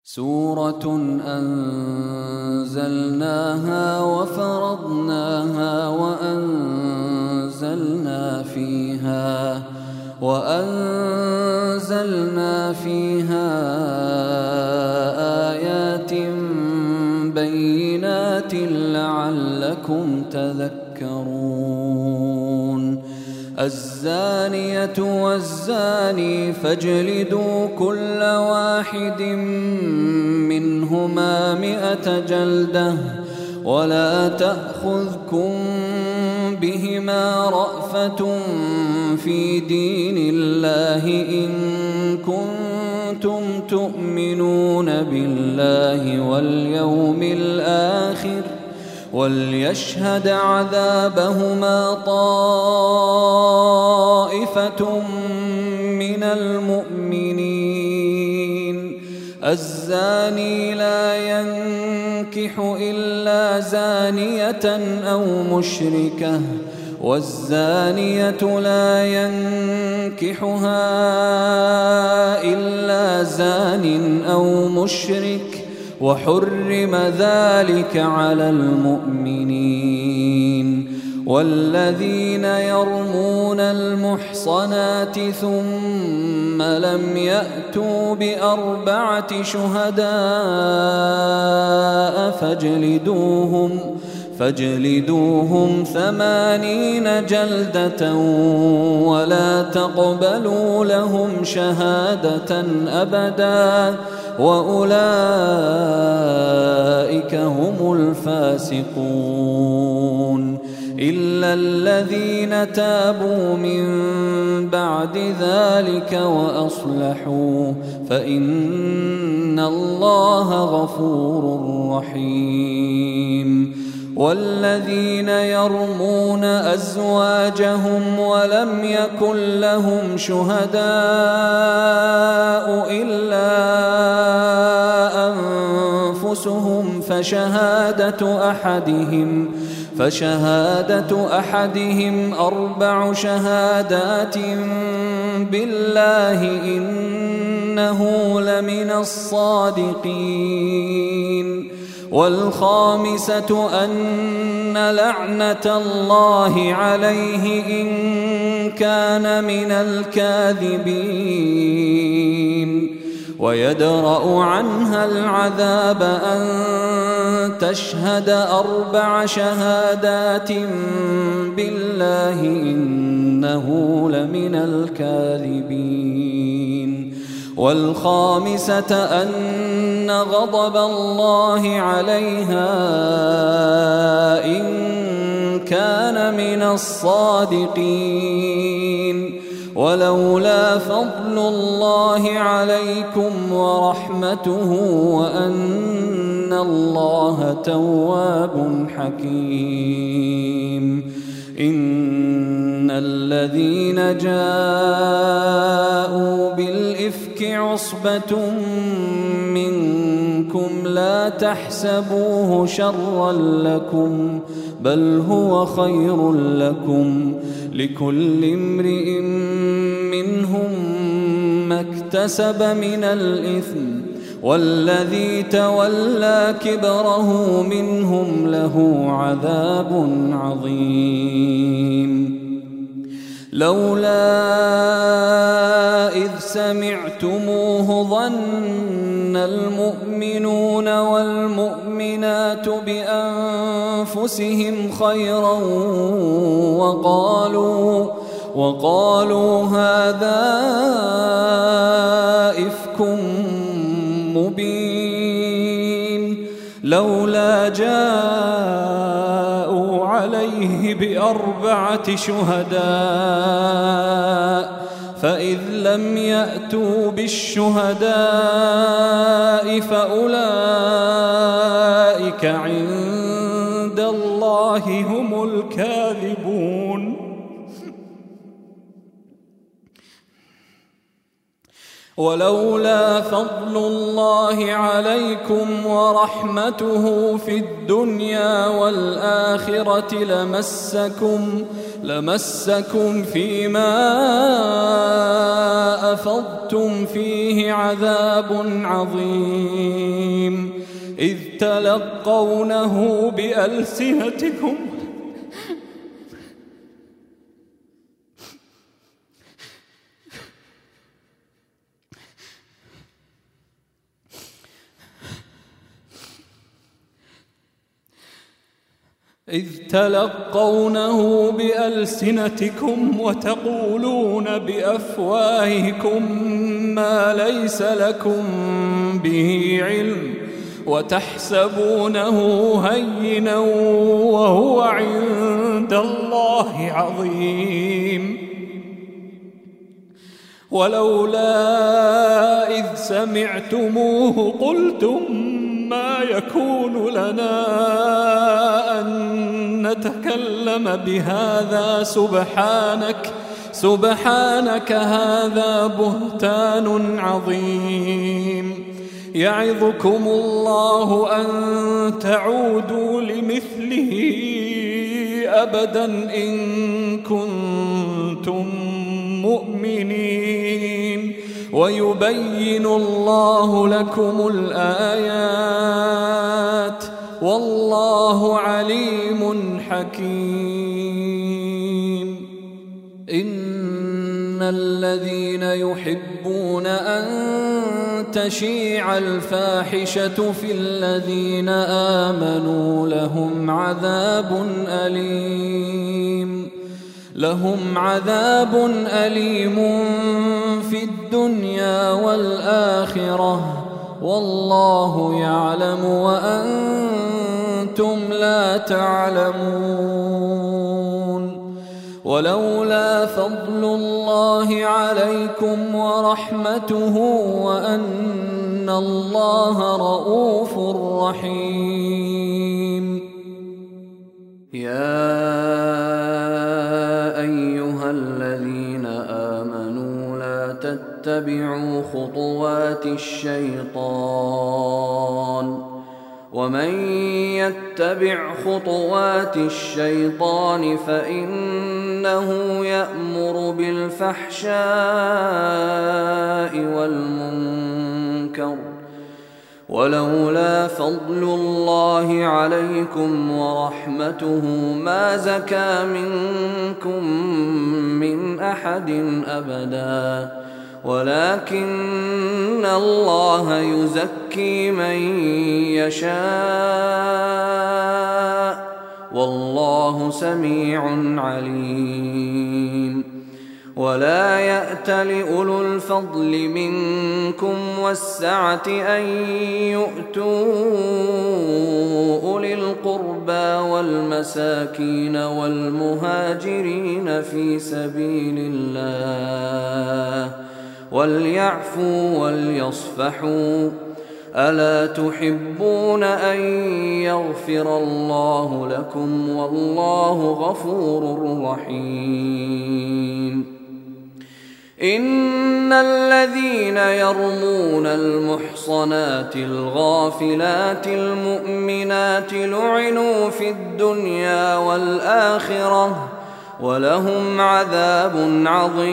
سورة أنزلناها وفرضناها وأنزلنا فيها آيات بينات لعلكم تذكرون. الزانية والزاني فاجلدوا كل واحد منهما 100 جلدة ولا تأخذكم بهما رأفة في دين الله إن كنتم تؤمنون بالله واليوم الآخر وليشهد عذابهما طائفة من المؤمنين. الزاني لا ينكح إلا زانية أو مشركة والزانية لا ينكحها إلا زان أو مشرك وحرم ذلك على المؤمنين. والذين يرمون المحصنات ثم لم يأتوا ب4 شهداء فاجلدوهم 80 جلدة ولا تقبلوا لهم شهادة أبدا وأولئك هم الفاسقون. إلا الذين تابوا من بعد ذلك وأصلحوا فإن الله غفور رحيم. والذين يرمون أزواجهم ولم يكن لهم شهداء إلا أنفسهم فشهادة أحدهم 4 شهادات بالله إنه لمن الصادقين. والخامسة أن لعنة الله عليه إن كان من الكاذبين. ويدرأ عنها العذاب أن تشهد 4 شهادات بالله إنه لمن الكاذبين. والخامسة أن غضب الله عليها إن كان من الصادقين. ولولا فضل الله عليكم ورحمته وأن الله تواب حكيم. إن الذين جاءوا بالإفك عصبة منكم لا تحسبوه شرا لكم بل هو خير لكم لكل امرئ منهم ما اكتسب من الإثم والذي تولى كبره منهم له عذاب عظيم. لولا إذ سمعتموه ظن المؤمنون والمؤمنات بأنفسهم خيرا وقالوا هذا إفك مبين. لولا جاءوا عليه ب4 شهداء فإذ لم يأتوا بالشهداء فأولئك عند الله هم الكاذبون. ولولا فضل الله عليكم ورحمته في الدنيا والآخرة لمسكم فيما أفضتم فيه عذاب عظيم إذ تلقونه بألسنتكم وتقولون بأفواهكم ما ليس لكم به علم وتحسبونه هينا وهو عند الله عظيم ولولا إذ سمعتموه قلتم ما يكون لنا أن نتكلم بهذا سبحانك هذا بهتان عظيم يعظكم الله أن تعودوا لمثله أبدا إن كنتم مؤمنين ويبين الله لكم الآيات والله عليم حكيم إن الذين يحبون أن تشيع الفاحشة في الذين آمنوا لهم عذاب أليم في الدنيا والآخرة والله يعلم وأنتم لا تعلمون ولولا فضل الله عليكم ورحمته وأن الله رؤوف رحيم يا أيها الذين آمنوا لا تتبعوا خطوات الشيطان ومن يتبع خطوات الشيطان فإنه يأمر بالفحشاء والمنكر ولولا فضل الله عليكم ورحمته ما زكى منكم من أحد أبدا ولكن الله يزكي من يشاء والله سميع عليم ولا يأت لأولو الفضل منكم والسعة أن يؤتوا أولي القربى والمساكين والمهاجرين في سبيل الله وليعفوا وليصفحوا ألا تحبون أن يغفر الله لكم والله غفور رحيم إن الذين يرمون المحصنات الغافلات المؤمنات لعنوا في الدنيا والآخرة ولهم عذاب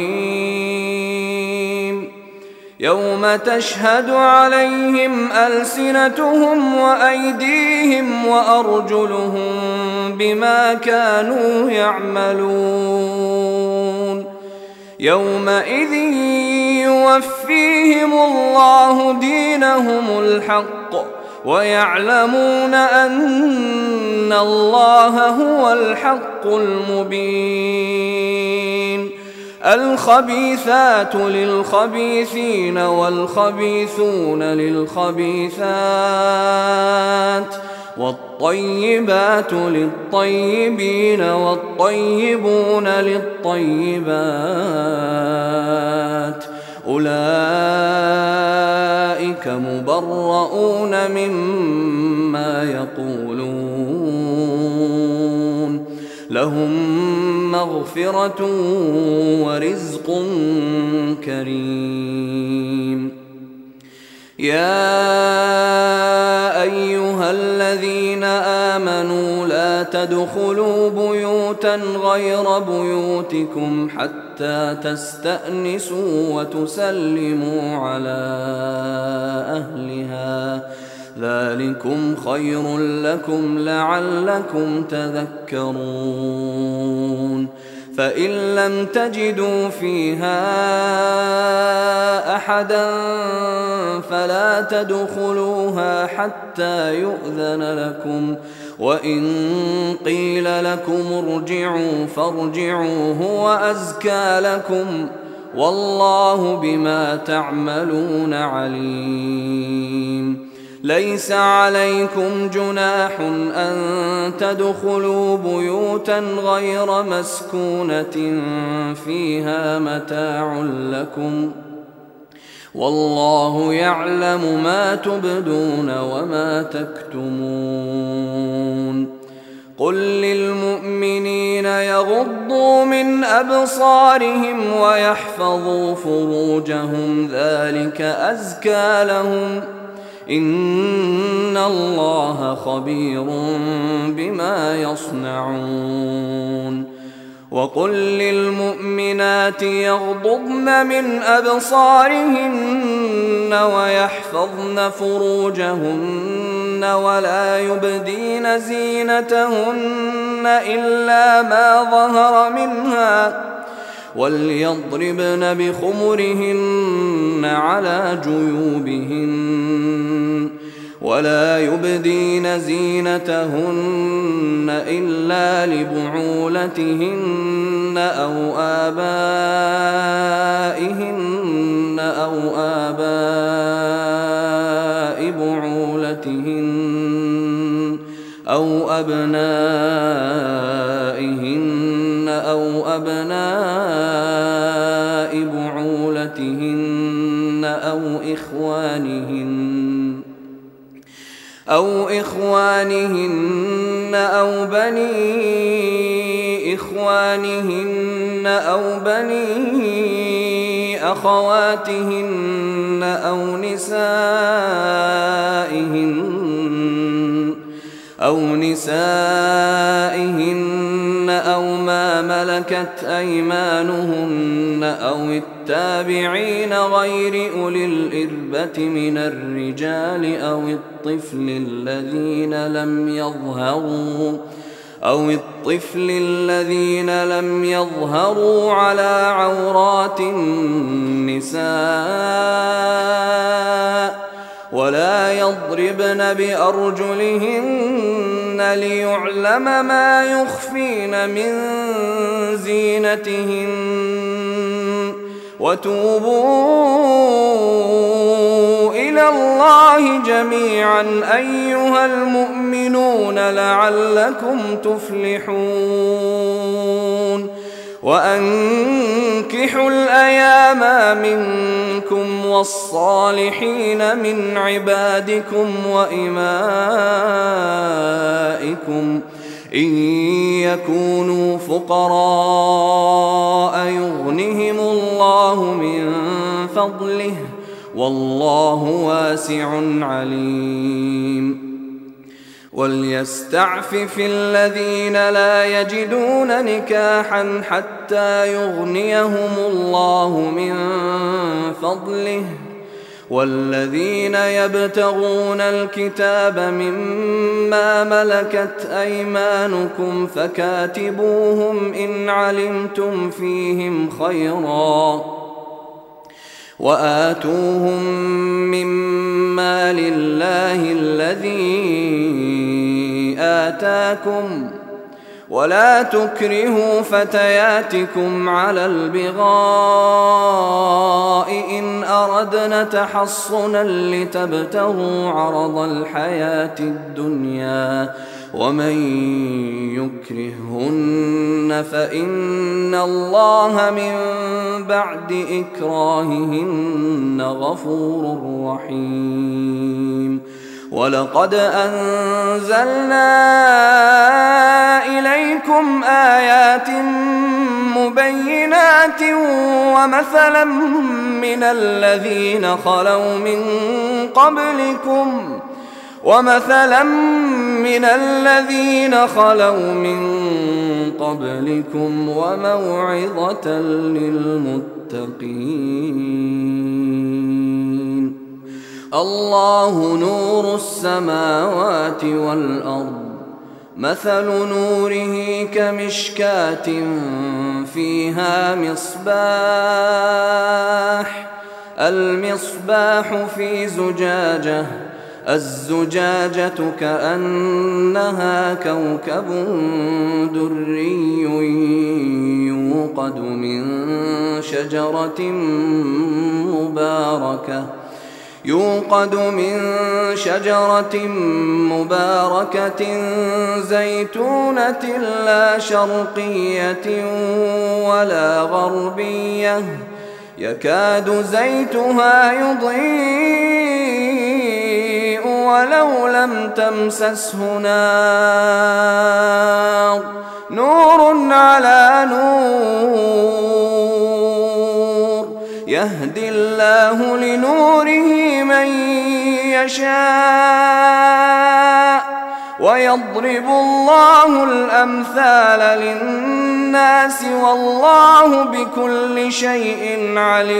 عظيم يوم تشهد عليهم ألسنتهم وأيديهم وأرجلهم بما كانوا يعملون يومئذ يوفيهم الله دينهم الحق ويعلمون أن الله هو الحق المبين الخبيثات للخبيثين والخبيثون للخبيثات والطيبات للطيبين والطيبون للطيبات أولئك مبرؤون مما يقولون لهم مغفرة ورزق كريم. يا أيها الذين آمنوا لا تدخلوا بيوتا غير بيوتكم حتى تستأنسوا وتسلموا على أهلها، ذلكم خير لكم لعلكم تذكرون. فإن لم تجدوا فيها أحدا فلا تدخلوها حتى يؤذن لكم، وإن قيل لكم ارجعوا فارجعوا هو أزكى لكم، والله بما تعملون عليم. ليس عليكم جناح أن تدخلوا بيوتا غير مسكونة فيها متاع لكم، والله يعلم ما تبدون وما تكتمون. قل للمؤمنين يغضوا من أبصارهم ويحفظوا فروجهم ذلك أزكى لهم، إن الله خبير بما يصنعون. وقل للمؤمنات يغضضن من أبصارهن ويحفظن فروجهن ولا يبدين زينتهن إلا ما ظهر منها، وليضربن بخمرهن على جيوبهن، ولا يبدين زينتهن إلا لبعولتهن أو آبائهن أو آباء بعولتهن أو أبنائهن أو أبناء بعولتهن أو إخوانهن أو بني إخوانهن أو بني أخواتهن أو نسائهن أو ما ملكت أيمانهن أو التابعين غير أولي الإربة من الرجال أو الطفل الذين لم يظهروا على عورات النساء، ولا يضربن بأرجلهن ليعلم ما يخفين من زينتهن، وتوبوا إلى الله جميعا أيها المؤمنون لعلكم تفلحون. وأنكحوا الأيام منكم والصالحين من عبادكم وإمائكم إن يكونوا فقراء يغنهم الله من فضله، والله واسع عليم. وليستعفف الذين لا يجدون نكاحا حتى يغنيهم الله من فضله، والذين يبتغون الكتاب مما ملكت أيمانكم فكاتبوهم إن علمتم فيهم خيرا، وآتوهم مما لله الذي آتاكم، ولا تكرهوا فتياتكم على البغاء إن أردنا تحصنا لتبتغوا عرض الحياة الدنيا، ومن يكرههن فإن الله من بعد إكراههن غفور رحيم. ولقد أنزلنا إليكم آيات مبينات ومثلا من الذين خلوا من قبلكم وموعظة للمتقين. الله نور السماوات والأرض، مثل نوره كمشكاة فيها مصباح، المصباح في زجاجة، الزجاجة كأنها كوكب دري يوقد من شجرة مباركة زيتونة لا شرقية ولا غربية، يكاد زيتها يضيء ولو لم تمسسه نار، نور على نور، يهدي الله لنوره من يشاء، ويضرب الله الأمثال للناس والله بكل شيء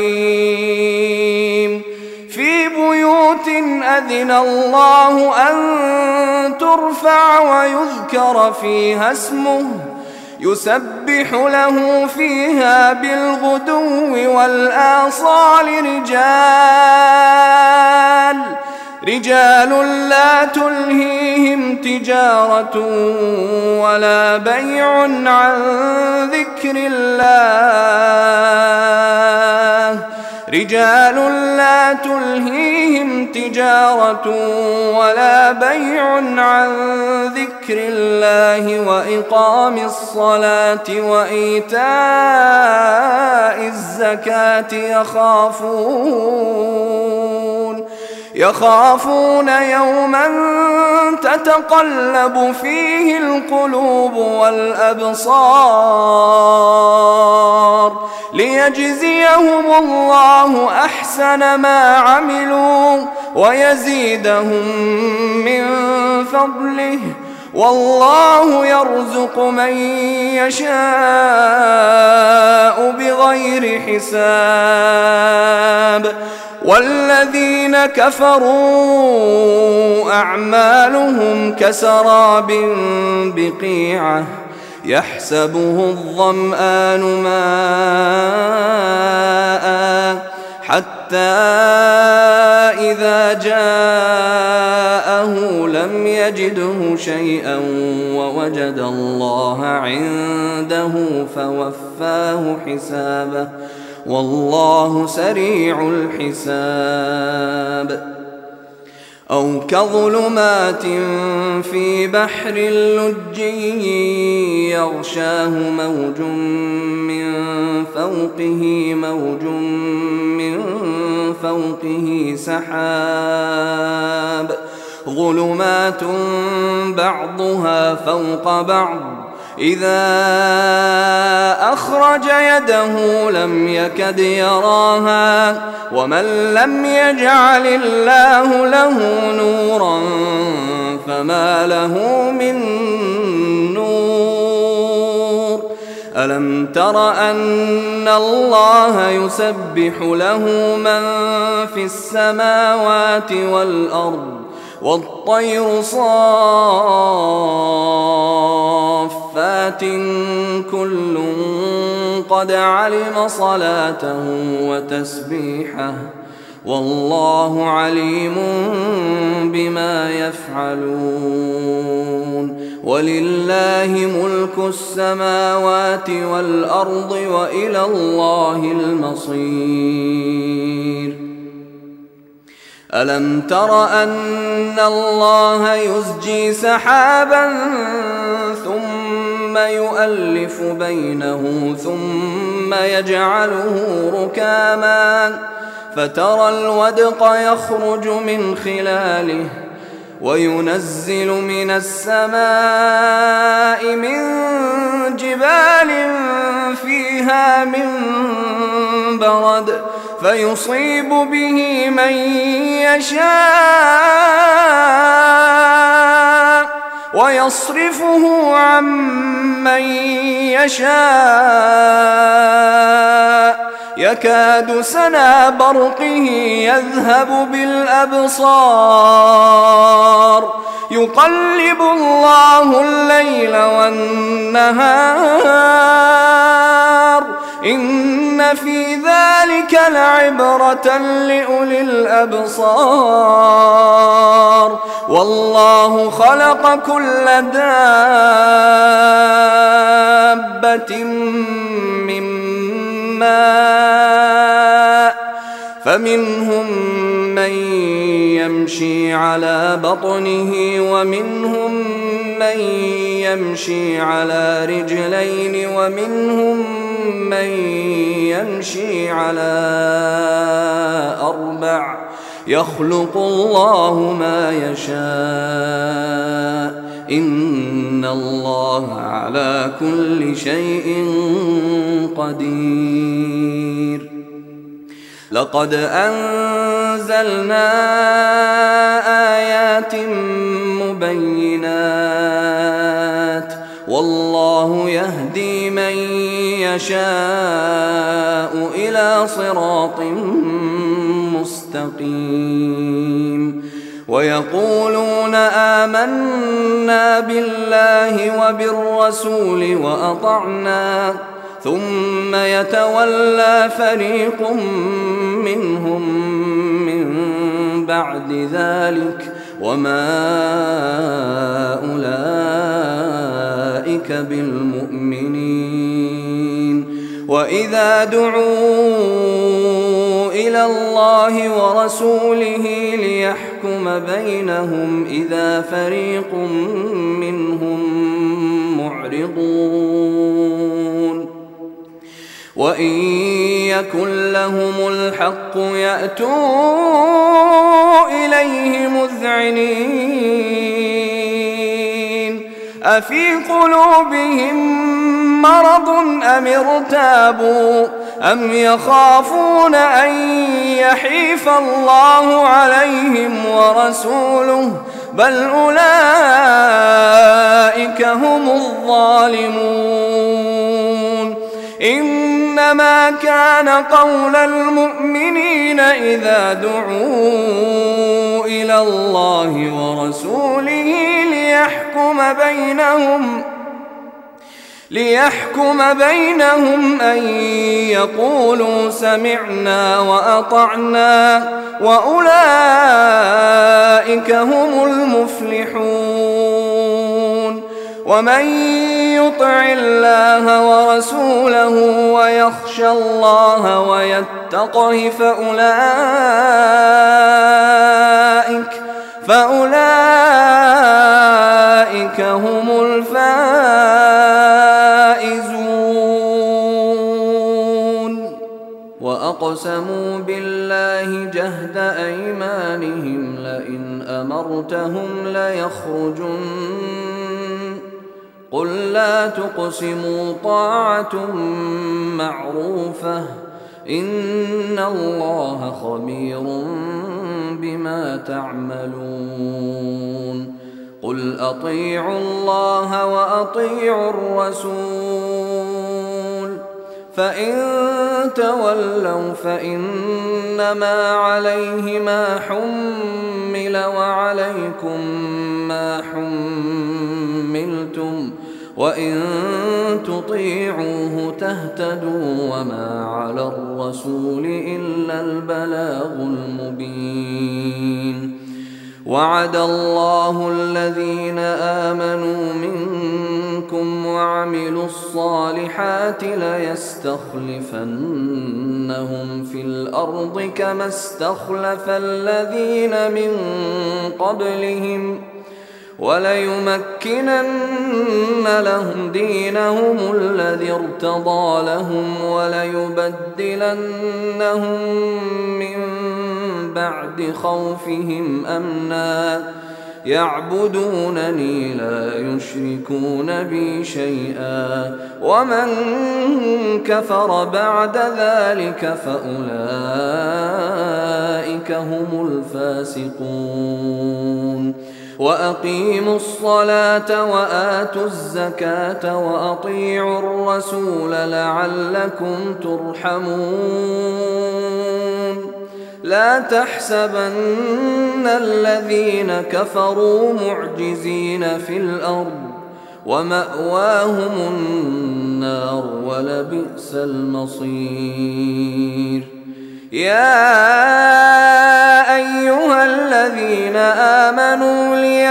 عليم. في بيوت أذن الله أن ترفع ويذكر فيها اسمه يسبح له فيها بالغدو والآصال رجال لا تلهيهم تجارة ولا بيع عن ذكر الله وإقام الصلاة وإيتاء الزكاة يخافون يوما تتقلب فيه القلوب والأبصار، ليجزيهم الله أحسن ما عملوا ويزيدهم من فضله، والله يرزق من يشاء بغير حساب. والذين كفروا أعمالهم كسراب بقيعة يحسبه الظمآن ماء حتى إذا جاءه لم يجده شيئا ووجد الله عنده فوفاه حسابه، والله سريع الحساب. أو كظلمات في بحر لجي يغشاه موج من فوقه سحاب، ظلمات بعضها فوق بعض، إذا أخرج يده لم يكد يراها، ومن لم يجعل الله له نورا فما له من نور. ألم تر أن الله يسبح له من في السماوات والأرض والطير صافات كل قد علم صلاته وتسبيحه، والله عليم بما يفعلون. ولله ملك السماوات والأرض وإلى الله المصير. ألم تر أن الله يزجي سحابا ثم يؤلف بينه ثم يجعله ركاما فترى الودق يخرج من خلاله وينزل من السماء من جبال فيها من برد فيصيب به من يشاء ويصرفه عن من يشاء يكاد سنا برقه يذهب بالأبصار يقلب الله الليل والنهار إن في ذلك لعبرة لأولي الأبصار والله خلق كل دابة من ماء فمنهم من يمشي على بطنه ومنهم من يمشي على رجلين ومنهم من يمشي على أربع يخلق الله ما يشاء إن الله على كل شيء قدير. لقد أنزلنا آيات مبينات والله يهدي من يشاء إلى صراط مستقيم. ويقولون آمنا بالله وبالرسول وأطعنا ثم يتولى فريق منهم من بعد ذلك وما أولئك بالمؤمنين. وإذا دعوا إلى الله ورسوله ليحكم بينهم إذا فريق منهم معرضون وإن يكن لهم الحق يأتوا إليه مذعنين أفي قلوبهم مرض أم ارتابوا أم يخافون أن يحيف الله عليهم ورسوله بل أولئك هم الظالمون. إنما كان قول المؤمنين إذا دعوا إلى الله ورسوله ليحكم بينهم أن يقولوا سمعنا وأطعنا وأولئك هم المفلحون. ومن يطع الله ورسوله ويخشى الله ويتقه فأولئك هم الفائزون. وأقسموا بالله جهد أيمانهم لئن أمرتهم ليخرجن قل لا تقسموا طاعة معروفة إن الله خبير بما تعملون. قل أطيعوا الله وأطيعوا الرسول فإن تولوا فإنما عليه ما حمل وعليكم ما حملتم وإن تطيعوه تهتدوا وما على الرسول إلا البلاغ المبين. وعد الله الذين آمنوا منكم وعملوا الصالحات ليستخلفنهم في الأرض كما استخلف الذين من قبلهم وليمكنن لهم دينهم الذي ارتضى لهم وليبدلنهم من بعد خوفهم أمنا يعبدونني لا يشركون بي شيئا ومن كفر بعد ذلك فأولئك هم الفاسقون وأقيموا الصلاة وآتوا الزكاة وأطيعوا الرسول لعلكم ترحمون لا تحسبن الذين كفروا معجزين في الأرض ومأواهم النار ولبئس المصير يا أيها الذين آمنوا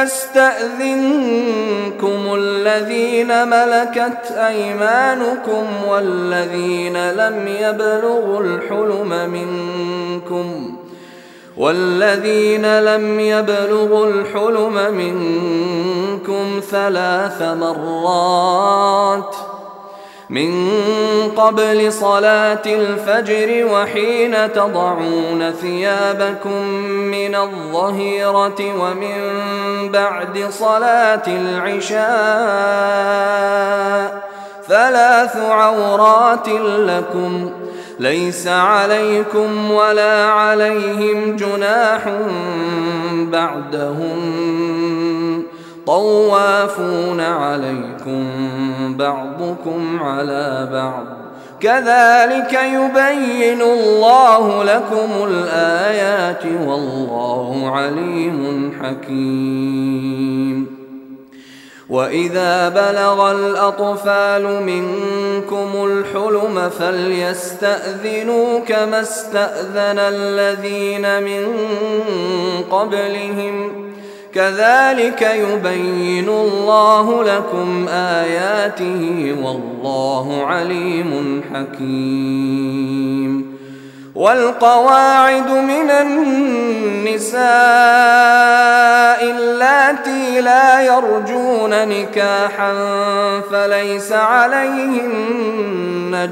ليستأذنكم الذين ملكت أيمانكم والذين لم يبلغوا الحلم منكم 3 مرات من قبل صلاة الفجر وحين تضعون ثيابكم من الظهيرة ومن بعد صلاة العشاء 3 عورات لكم ليس عليكم ولا عليهم جناح بعدهم طوافون عليكم بعضكم على بعض كذلك يبين الله لكم الآيات والله عليم حكيم وإذا بلغ الأطفال منكم الحلم فليستأذنوا كما استأذن الذين من قبلهم كذلك يبين الله لكم آياته والله عليم حكيم والقواعد من النساء اللاتي لا يرجون نكاحا فليس عليهن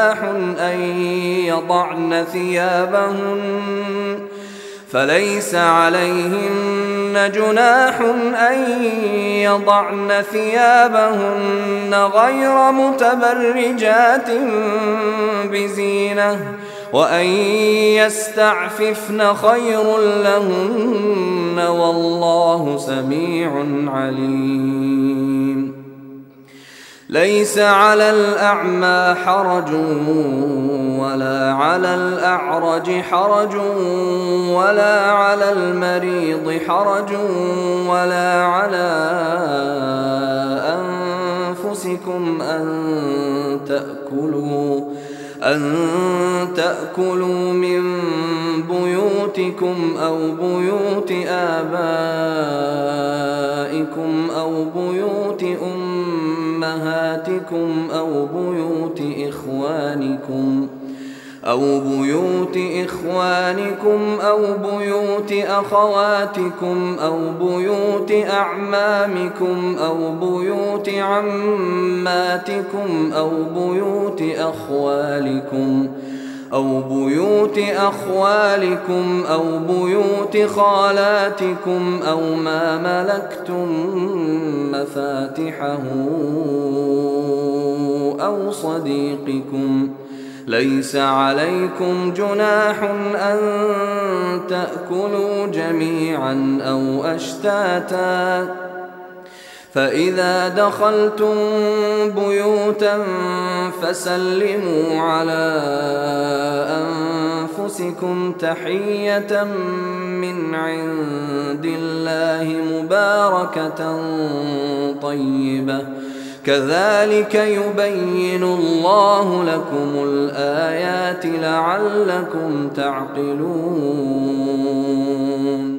جناح أن يضعن ثيابهن غير متبرجات بزينة وأن يستعففن خير لهن والله سميع عليم ليس على الأعمى حرج ولا على الأعرج حرج ولا على المريض حرج ولا على أنفسكم أن تأكلوا من بيوتكم أو بيوت آبائكم أو بيوت أمهاتكم أو بيوت إخوانكم أو بيوت أخواتكم أو بيوت أعمامكم أو بيوت عماتكم أو بيوت أخوالكم أو بيوت خالاتكم أو ما ملكتم مفاتحه أو صديقكم ليس عليكم جناح أن تأكلوا جميعا أو أشتاتا فإذا دخلتم بيوتا فسلموا على أنفسكم تحية من عند الله مباركة طيبة كذلك يبين الله لكم الآيات لعلكم تعقلون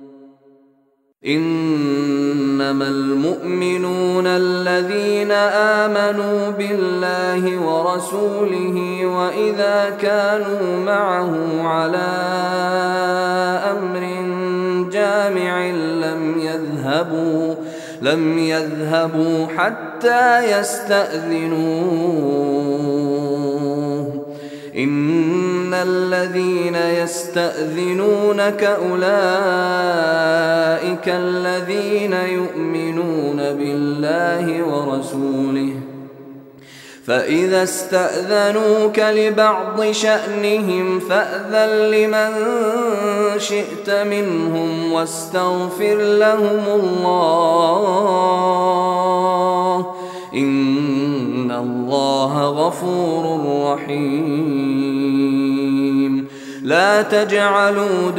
إنما المؤمنون الذين آمنوا بالله ورسوله وإذا كانوا معه على أمر جامع لم يذهبوا حتى يستأذنوه إن الذين يستأذنونك أولئك الذين يؤمنون بالله ورسوله، فإذا استأذنوك لبعض شأنهم فأذن لمن شئت منهم واستغفر لهم الله، إن الله غفور رحيم. لا تجعلوا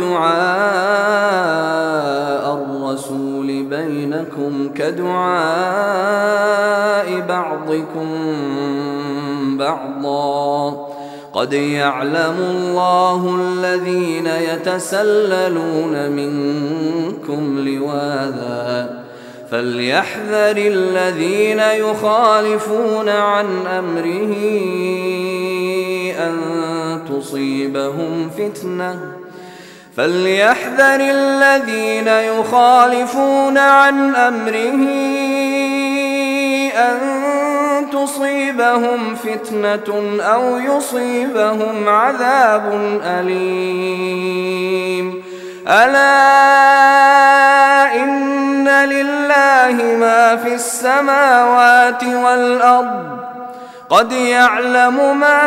دعاء الرسول بينكم كدعاء بعضكم بعضا، قد يعلم الله الذين يتسللون منكم لواذا، فليحذر الذين يخالفون عن أمره أن تصيبهم فتنة، فليحذر الذين يخالفون عن أمره أن تصيبهم فتنة أو يصيبهم عذاب أليم. ألا إن لله ما في السماوات والأرض، قد يعلم ما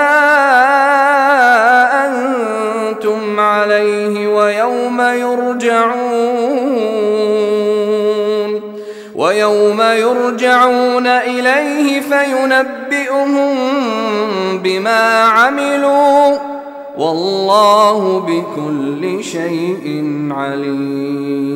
أنتم عليه ويوم يرجعون إليه فينبئهم بما عملوا، والله بكل شيء عليم.